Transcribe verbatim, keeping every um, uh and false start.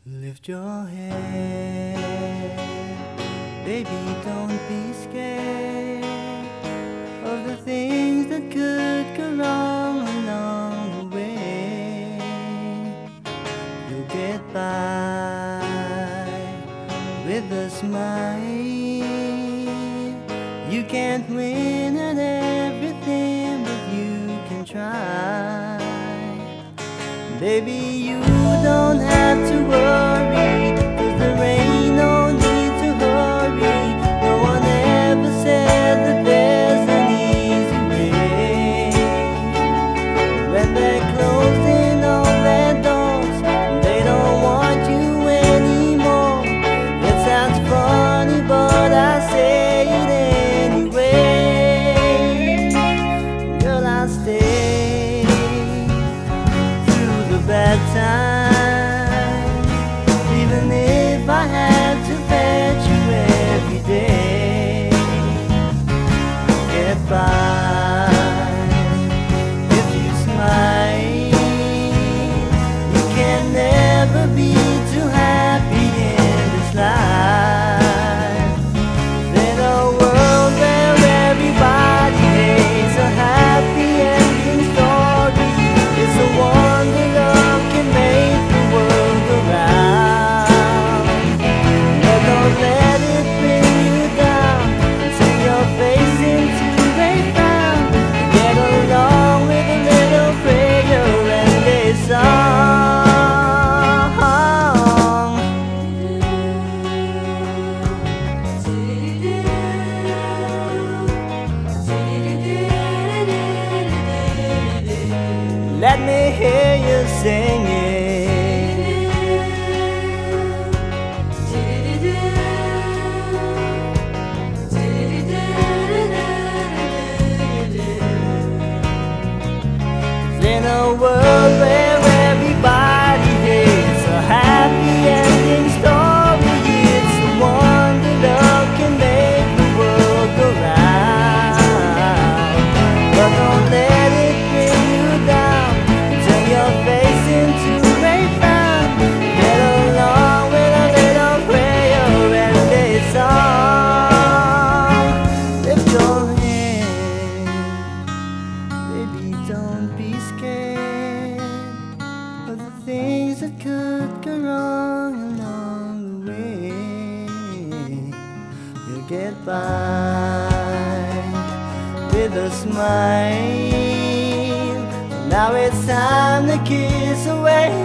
Lift your head, baby, don't be scared of the things that could go wrong along the way. You'll get by with a smile. You can't win at everything, but you can try. Baby, you don't have to worry, 'cause there ain't no need to hurry. No one ever said that there's an easy way. When they're closing all their doors, they don't want you anymore. It sounds funny, but I say it anyway. Girl, I'll stay bad time, even if I had to fetch you every day. Get by if you smile. You can never be too happy in this life. In a world where everybody hates a happy ending story, it's a wonder love can make the world go round. But don't let it bring you down, turn your face into a frown. Get along with a little prayer and a song. Let me hear you sing it. In a world where everybody hates a happy ending story, it's the one that love can make the world go round. But don't let it bring you down, turn your face into a frown. Get along with a little prayer and a song. Lift your head, baby, don't be scared of the things that could go wrong along the way. You'll get by with a smile. Now it's time to kiss away